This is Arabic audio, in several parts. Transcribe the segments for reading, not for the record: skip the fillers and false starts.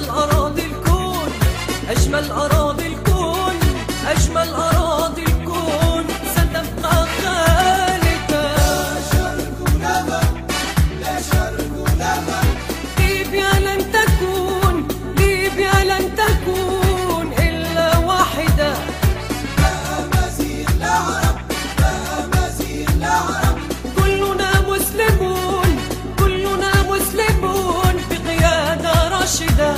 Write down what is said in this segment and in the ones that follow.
أجمل أراضي الكون، أجمل أراضي الكون، أجمل أراضي الكون ستبقى خالدة. لا شرق ولا غرب، لا شرق ولا غرب، ليبيا لن تكون، ليبيا لن تكون إلا واحدة. لا أمازيغ لا عرب، لا أمازيغ لا عرب، كلنا مسلمون، كلنا مسلمون بقيادة راشدة.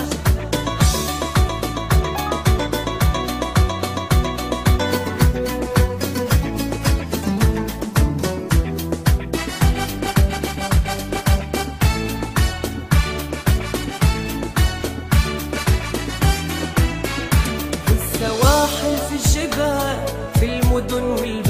في السواحل، في الجبال، في المدن والبلاد،